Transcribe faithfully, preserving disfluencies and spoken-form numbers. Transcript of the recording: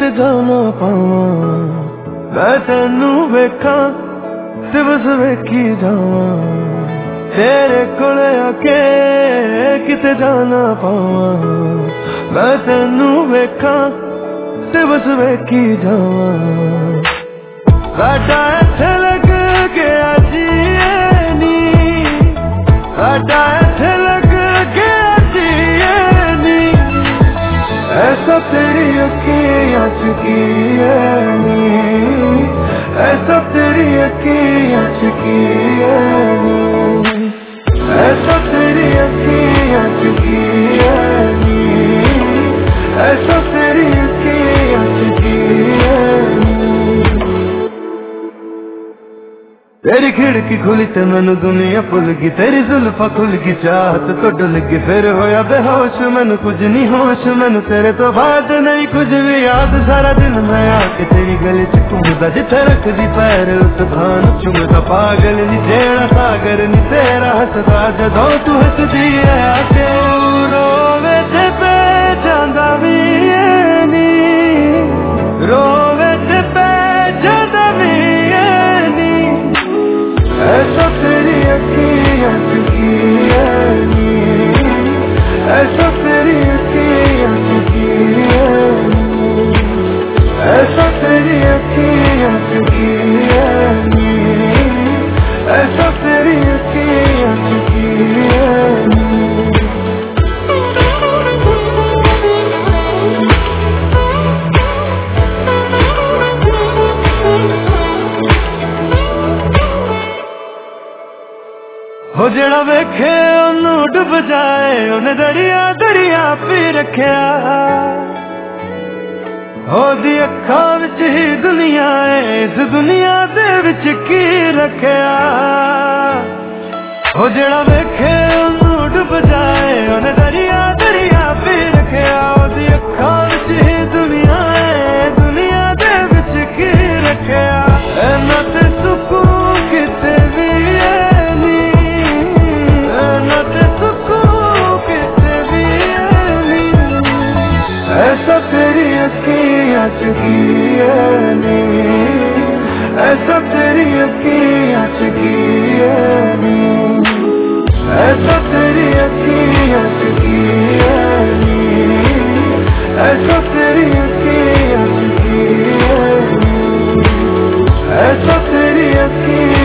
किते जाना पावा मैं तेनू वेखा ते बस वेखी जावा तेरे कोले आके किते जाना पावा मैं तेनू वेखा ते बस वेखी जावा साडा इत्थे लग गया जिए नी साडा इत्थे लग गया जिए नी ऐसा तेरी अखियां च की है नी ऐसा तेरी अखियां च की है नी ऐसा तेरी अखियां च की है नी ऐसा तेरी अखियां च की है नी तेरी खिड़की खुली ते मैनू दुनिया भुल गई तेरी जुल्फा खुल गई चाहत तो डुल गई फिर होया बेहोश मैनू कुछ नहीं होश मैनू तेरे तो बाद नहीं कुछ भी याद सारा दिन मैं आके तेरी गली च घूमदा जिथे रखदी पैर उस थान चुमदा पागल नी जेड़ा सागर नी तेरा हसदा जदों तू हसदी है आके रोवे ते पे जांदा वी नी रोवे ते पे जांदा वी ऐसा तेरी अखियां च की है नी ऐसा तेरी अखियां च की है नी ऐसा तेरी अखियां च की है नी ऐसा तेरी अखियां च की है नी हो जेड़ा वेखे ओनू डुब जाए उन्हें दरिया दरिया पी रखिया ओदी अखां विच ही दुनिया है इस दुनिया दे विच की रखिया हो जेड़ा वेखे ओनू डुब जाए उन्हें दरिया दरिया पी रखिया ओदी अखां विच ही दुनिया है दुनिया दे विच की रखिया ऐना ते सुकून किते भी है ऐसा तेरी अखियां च की है नी ऐसा तेरी अखियां च की है नी ऐसा तेरी अखियां च की है नी ऐसा तेरी अखियां च की है नी ऐसा तेरी अखियां